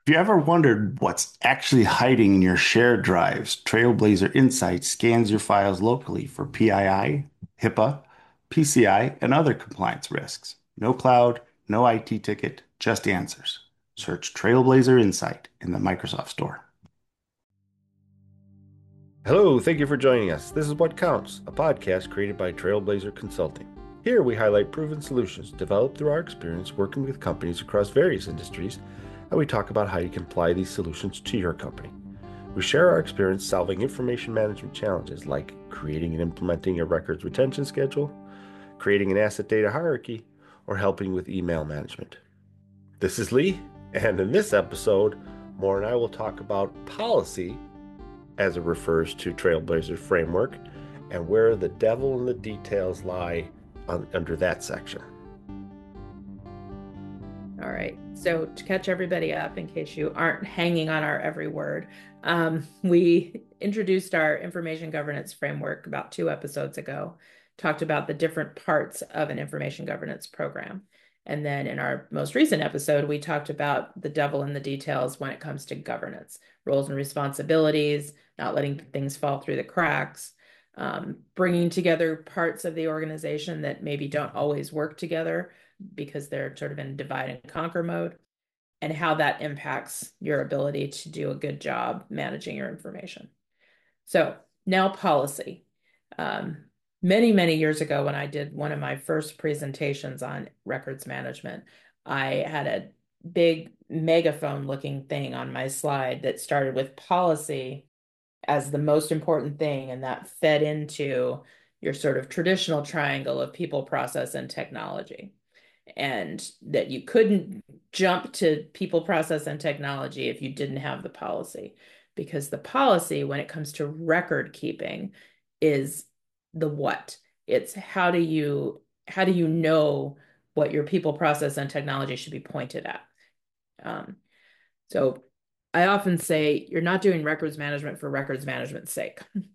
If you ever wondered what's actually hiding in your shared drives, Trailblazer Insights scans your files locally for PII, HIPAA, PCI, and other compliance risks. No cloud, no IT ticket, just answers. Search Trailblazer Insight in the Microsoft Store. Hello, thank you for joining us. This is What Counts, a podcast created by Trailblazer Consulting. Here we highlight proven solutions developed through our experience working with companies across various industries, and we talk about how you can apply these solutions to your company. We share our experience solving information management challenges like creating and implementing a records retention schedule, creating an asset data hierarchy, or helping with email management. This is Lee, and in this episode, Moore and I will talk about policy as it refers to Trailblazer framework and where the devil in the details lie under that section. All right. So to catch everybody up, in case you aren't hanging on our every word, we introduced our information governance framework about 2 episodes ago, talked about the different parts of an information governance program. And then in our most recent episode, we talked about the devil in the details when it comes to governance, roles and responsibilities, not letting things fall through the cracks, bringing together parts of the organization that maybe don't always work together because they're sort of in divide and conquer mode, and how that impacts your ability to do a good job managing your information. So now policy. Um, many years ago, when I did one of my first presentations on records management, I had a big megaphone looking thing on my slide that started with policy as the most important thing, and that fed into your sort of traditional triangle of people, process, and technology. And that you couldn't jump to people, process, and technology if you didn't have the policy. Because the policy, when it comes to record keeping, is the what. It's how do you know what your people, process, and technology should be pointed at. Um, so I often say you're not doing records management for records management's sake.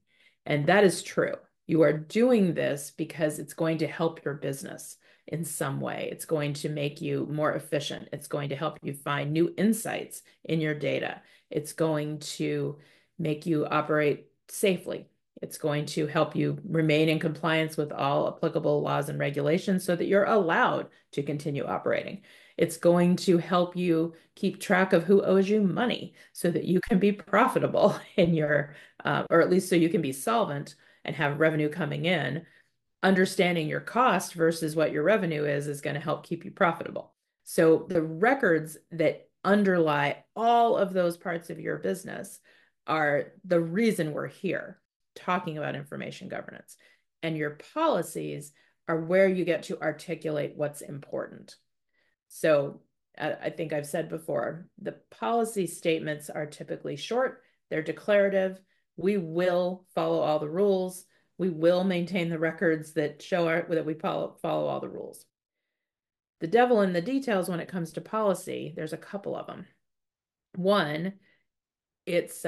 And that is true. You are doing this because it's going to help your business in some way. It's going to make you more efficient. It's going to help you find new insights in your data. It's going to make you operate safely. It's going to help you remain in compliance with all applicable laws and regulations so that you're allowed to continue operating. It's going to help you keep track of who owes you money so that you can be profitable in your, or at least so you can be solvent and have revenue coming in. Understanding your cost versus what your revenue is going to help keep you profitable. So the records that underlie all of those parts of your business are the reason we're here talking about information governance. And your policies are where you get to articulate what's important. So I think I've said before, the policy statements are typically short, they're declarative. We will follow all the rules. We will maintain the records that show that we follow all the rules. The devil in the details when it comes to policy, there's a couple of them. One, it's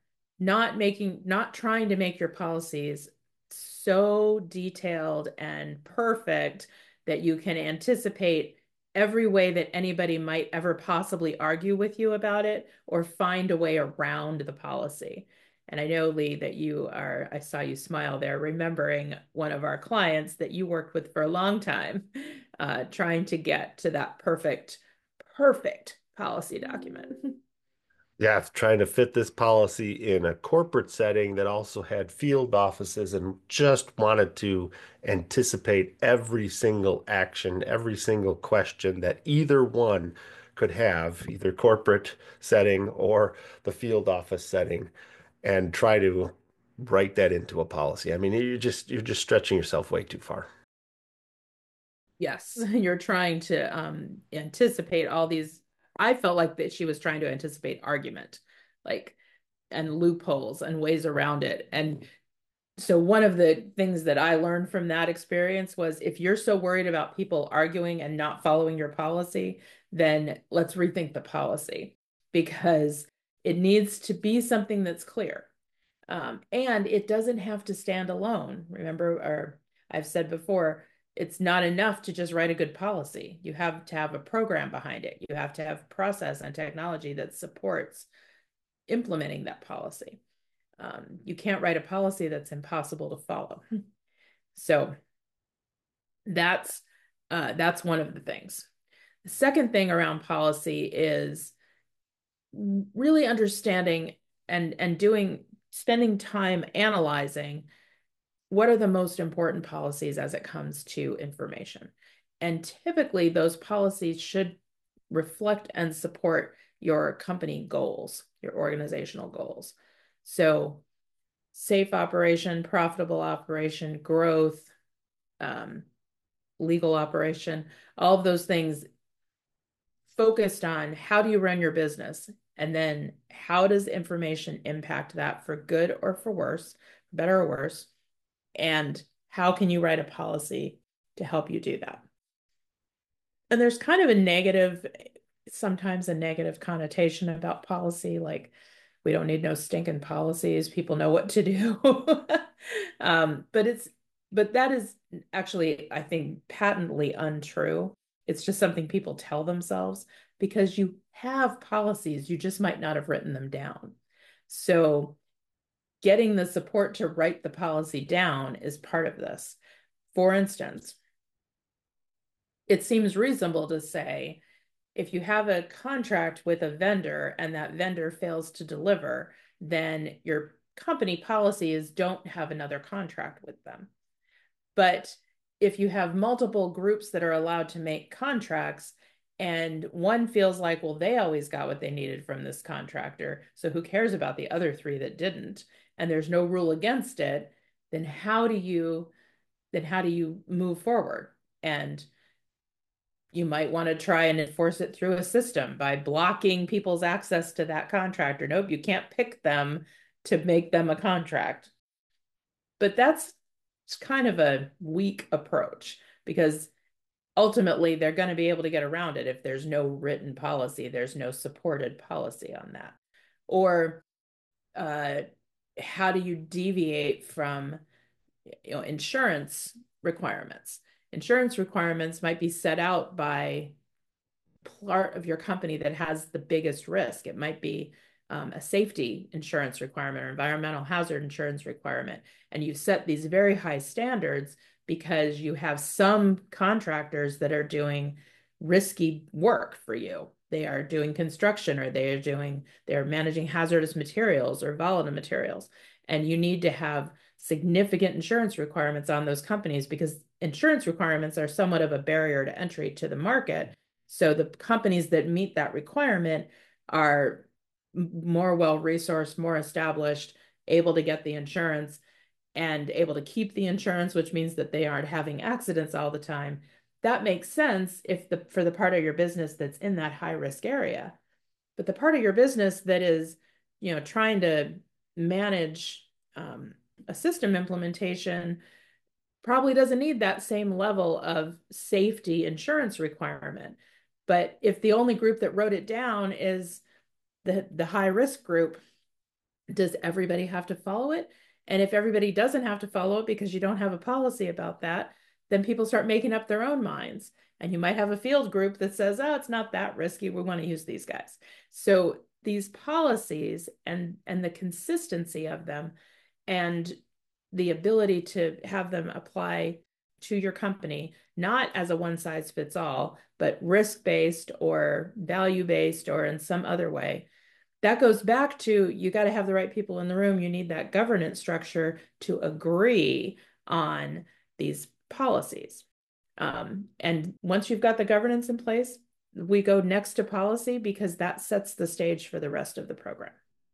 not trying to make your policies so detailed and perfect that you can anticipate every way that anybody might ever possibly argue with you about it or find a way around the policy. And I know, Lee, that I saw you smile there, remembering one of our clients that you worked with for a long time, trying to get to that perfect policy document. Yeah, trying to fit this policy in a corporate setting that also had field offices and just wanted to anticipate every single action, every single question that either one could have, either corporate setting or the field office setting, and try to write that into a policy. I mean, you're just stretching yourself way too far. Yes, you're trying to anticipate all these. I felt like that she was trying to anticipate argument, like, and loopholes and ways around it. And so one of the things that I learned from that experience was if you're so worried about people arguing and not following your policy, then let's rethink the policy because it needs to be something that's clear. And it doesn't have to stand alone. Remember, or I've said before, it's not enough to just write a good policy. You have to have a program behind it. You have to have process and technology that supports implementing that policy. You can't write a policy that's impossible to follow. So that's one of the things. The second thing around policy is really understanding and spending time analyzing what are the most important policies as it comes to information. And typically those policies should reflect and support your company goals, your organizational goals. So safe operation, profitable operation, growth, legal operation, all of those things focused on how do you run your business? And then how does information impact that for good or for worse, better or worse? And how can you write a policy to help you do that? And there's kind of sometimes a negative connotation about policy, like we don't need no stinking policies. People know what to do. But that is actually, I think, patently untrue. It's just something people tell themselves because you have policies, you just might not have written them down. So getting the support to write the policy down is part of this. For instance, it seems reasonable to say if you have a contract with a vendor and that vendor fails to deliver, then your company policy is don't have another contract with them. But if you have multiple groups that are allowed to make contracts and one feels like, well, they always got what they needed from this contractor, so who cares about the other three that didn't? And there's no rule against it, then how do you move forward? And you might want to try and enforce it through a system by blocking people's access to that contractor. Nope, you can't pick them to make them a contract. But that's kind of a weak approach because ultimately they're going to be able to get around it if there's no written policy, there's no supported policy on that. Or how do you deviate from insurance requirements? Insurance requirements might be set out by part of your company that has the biggest risk. It might be a safety insurance requirement or environmental hazard insurance requirement. And you've set these very high standards because you have some contractors that are doing risky work for you. They are doing construction or they're managing hazardous materials or volatile materials. And you need to have significant insurance requirements on those companies because insurance requirements are somewhat of a barrier to entry to the market. So the companies that meet that requirement are more well-resourced, more established, able to get the insurance and able to keep the insurance, which means that they aren't having accidents all the time. That makes sense for the part of your business that's in that high risk area. But the part of your business that is, trying to manage a system implementation probably doesn't need that same level of safety insurance requirement. But if the only group that wrote it down is the high risk group, does everybody have to follow it? And if everybody doesn't have to follow it because you don't have a policy about that, then people start making up their own minds. And you might have a field group that says, oh, it's not that risky. We want to use these guys. So these policies and the consistency of them and the ability to have them apply to your company, not as a one size fits all, but risk-based or value-based or in some other way. That goes back to you got to have the right people in the room. You need that governance structure to agree on these policies. And once you've got the governance in place, we go next to policy because that sets the stage for the rest of the program.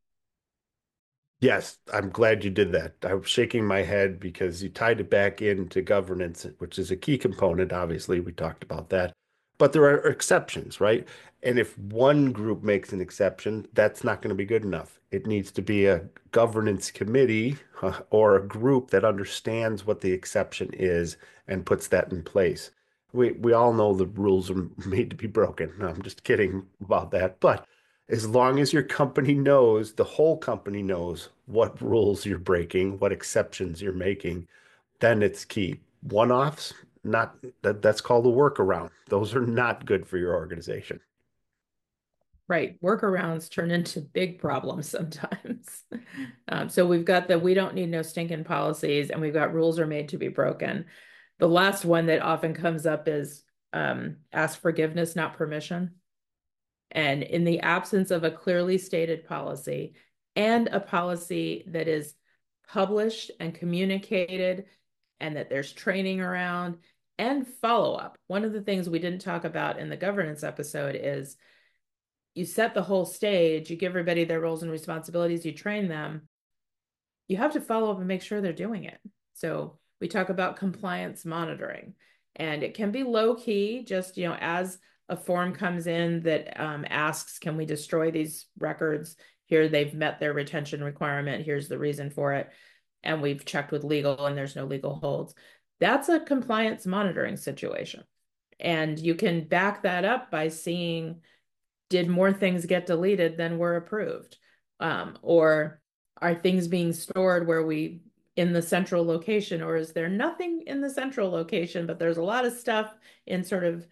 Yes, I'm glad you did that. I was shaking my head because you tied it back into governance, which is a key component. Obviously, we talked about that. But there are exceptions, right? And if one group makes an exception, that's not going to be good enough. It needs to be a governance committee or a group that understands what the exception is and puts that in place. We all know the rules are made to be broken. No, I'm just kidding about that. But as long as your company knows, the whole company knows what rules you're breaking, what exceptions you're making, then it's key. One-offs, that's called a workaround. Those are not good for your organization. Right. Workarounds turn into big problems sometimes. So we've got the we don't need no stinking policies, and we've got rules are made to be broken. The last one that often comes up is ask forgiveness, not permission. And in the absence of a clearly stated policy and a policy that is published and communicated and that there's training around and follow up. One of the things we didn't talk about in the governance episode is you set the whole stage, you give everybody their roles and responsibilities, you train them. You have to follow up and make sure they're doing it. So we talk about compliance monitoring, and it can be low key, just, as a form comes in that asks, can we destroy these records? Here, they've met their retention requirement. Here's the reason for it. And we've checked with legal and there's no legal holds. That's a compliance monitoring situation. And you can back that up by seeing, did more things get deleted than were approved? Or are things being stored where we in the central location, or is there nothing in the central location, but there's a lot of stuff in sort of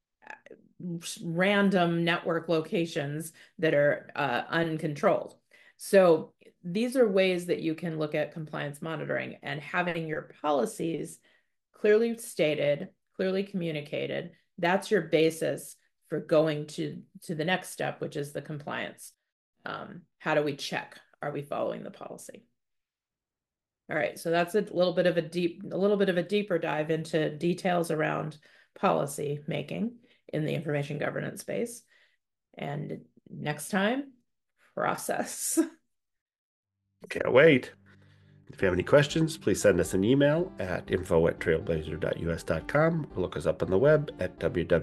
random network locations that are uncontrolled? So these are ways that you can look at compliance monitoring, and having your policies clearly stated, clearly communicated. That's your basis for going to the next step, which is the compliance. How do we check? Are we following the policy? All right, so that's a little bit of a deeper dive into details around policy making in the information governance space. And next time, process. Can't wait. If you have any questions, please send us an email at info@trailblazer.us.com or look us up on the web at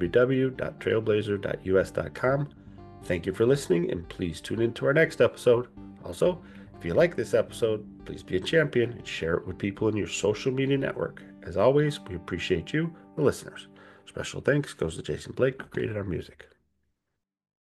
www.trailblazer.us.com. Thank you for listening, and please tune in to our next episode. Also, if you like this episode, please be a champion and share it with people in your social media network. As always, we appreciate you, the listeners. Special thanks goes to Jason Blake, who created our music.